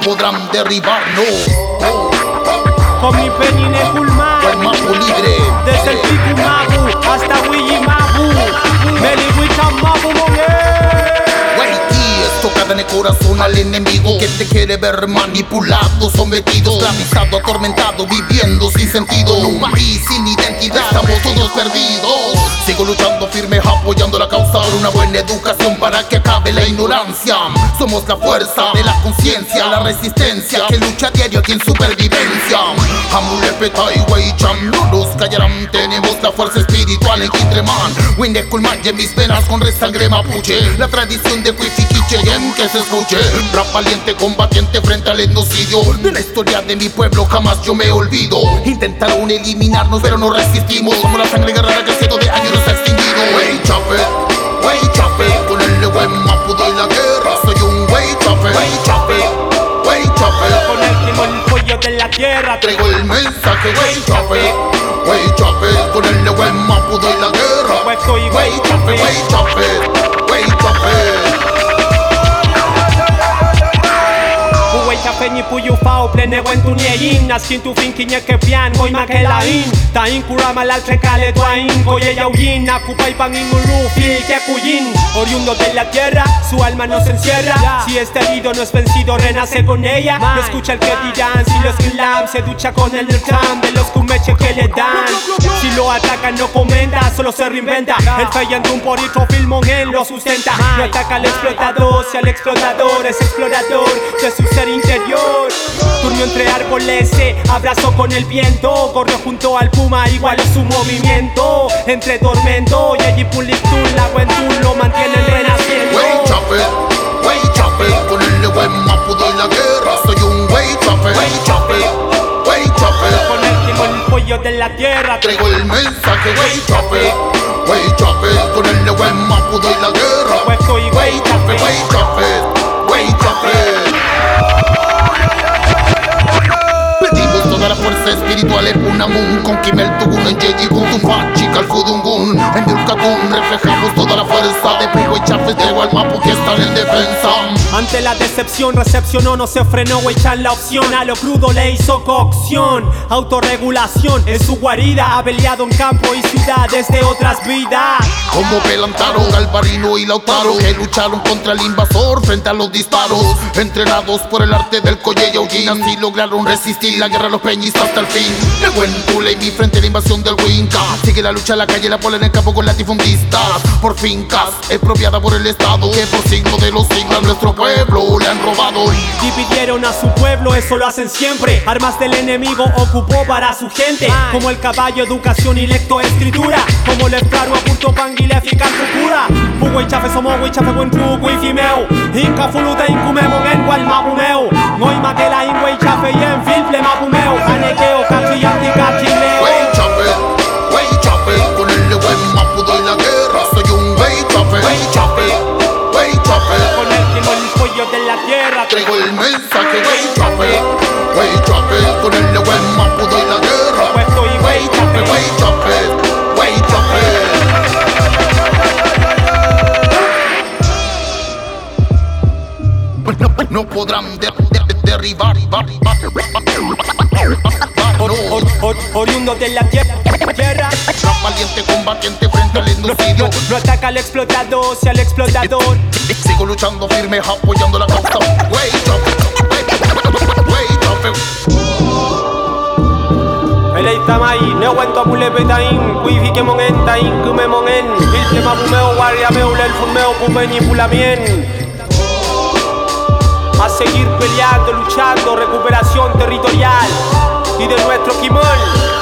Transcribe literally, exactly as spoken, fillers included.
podrán derribarnos. Oh. Con mi penine Kulma, el mapu libre. Desde el Piku Mabu hasta Wiji Mabu, Meli Wicha Mabu Tocada en el corazón al enemigo que te quiere ver manipulado, sometido, esclavizado, atormentado, viviendo sin sentido. En un país sin identidad, estamos todos perdidos. Sigo luchando firme, apoyando la causa por una buena educación para que acabe la ignorancia. Somos la fuerza de la conciencia, la resistencia que lucha a diario aquí en supervivencia. Amulepeta y Weicham, no nos callarán. Tenemos la fuerza espiritual en Quintreman, Winde Kulman y en mis venas con resangre mapuche. La tradición de Huifiquiche que se escuche. Rap valiente, combatiente frente al etnocidio. De la historia de mi pueblo jamás yo me olvido. Intentaron eliminarnos pero no resistimos. Somos la sangre guerrera que cientos de años nos ha extinguido. Wey chape, wey chape, con el buen mapu doy la guerra. Soy un wey chape, wey chape, wey chape. Con el timón el pollo de la tierra traigo el mensaje. Wey chape, wey chape, con el buen mapu doy la guerra. Wey chape, wey chape, wey chape. Chapeñi puyu fao plene buen tu nieyin Naskin tu fin kiñe que pian goy ma que la in Tain kurama la trecale duain Goye yauyin Akupa y pan inguru fil que cuyin Oriundo de la tierra Su alma no se encierra Si este herido no es vencido renace con ella No escucha el que dirán Si los glam se ducha con el tram De los kumeche que le dan Si lo atacan no comenta Solo se reinventa El feyendun por otro filmón él lo sustenta No ataca al explotador Si al explotador es explorador De su ser interior. Turno entre árboles, se abrazó con el viento. Corrió junto al puma, igual es su movimiento. Entre tormento y allí Pulictún, la Huentún lo mantienen renaciendo. Wey chape, wey chape, con el buen mapu doy la guerra. Soy un wey chape, wey chape, wey chape. Con el timón el pollo de la tierra traigo el mensaje. Wey chape, wey chape, con el buen mapu doy la guerra. Wey chape, wey chape, wey chape. Toda la fuerza espiritual en Punamun, con Kimel Tugun en Yeji, con Tumpachi, Calfudungun, en Yulkatun reflejamos toda la fuerza de Pugo y Chafes de Gualmapu que están en defensa. Ante la decepción recepcionó, no se frenó, echan la opción a lo crudo le hizo cocción. Autorregulación en su guarida, ha peleado en campo y ciudad desde otras vidas. Como Pelantaro, Galvarino y Lautaro, que lucharon contra el invasor frente a los disparos. Entrenados por el arte del Colle y Aujin, así lograron resistir la guerra a los peñistas hasta el fin. De buen Tule y mi frente a la invasión del Winca. Sigue la lucha en la calle, la pola en el campo con latifundistas. Por fincas, expropiada por el Estado, que por siglo de los siglos a nuestro pueblo le han robado. Dividieron a su pueblo, eso lo hacen siempre. Armas del enemigo ocupó para su gente. Como el caballo, educación y lectoescritura. Como el esclavo, punto panguile, eficaz cura. Pugo y chafe somos, y chafe buen truco y fimeo. Inca fuluta, incumemo, en cual mapumeo. Noi maquela, ingüe y chafe y en filple mapumeo. Anequeo, cachillanti, cachileo. Wey chape, wey chape, con el buen mapu doy la guerra. Soy un wey chape, wey chape, wey chape. Con el timón el pollo de la tierra traigo el mensaje. Wey chape, wey chape, con el buen mapu doy la guerra. Wey chape, wey chape, wey chape. No, no podrán de, de, de, derribar or, or, or, oriundo de la tierra, tierra. Rap valiente, combatiente frente al etnocidio. No, no ataca al explotador, si al explotador. Sigo luchando firme, apoyando la causa. Wey chape, wey chape. Elei tamai, ne cuento a mulepetain, wifi que monentain, que me monen. Il tema bumeo, guardia meo, el fumeo, pumeni pulamien. A seguir peleando, luchando, recuperación territorial y de nuestro Kimol.